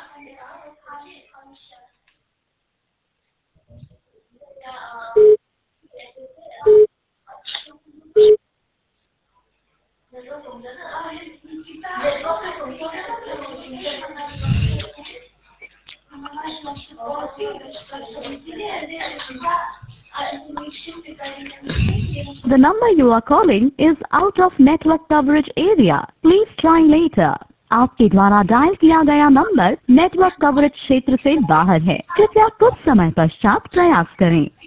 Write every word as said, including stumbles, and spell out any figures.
The number you are calling is out of network coverage area. Please try later. आपके द्वारा dial किया गया number network coverage क्षेत्र से बाहर है। कृपया कुछ समय पश्चात प्रयास करें।